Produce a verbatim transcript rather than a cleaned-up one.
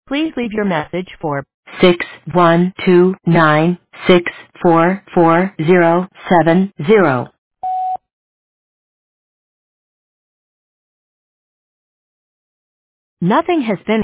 Please leave your message for six one two nine six four four zero seven zero. Nothing has been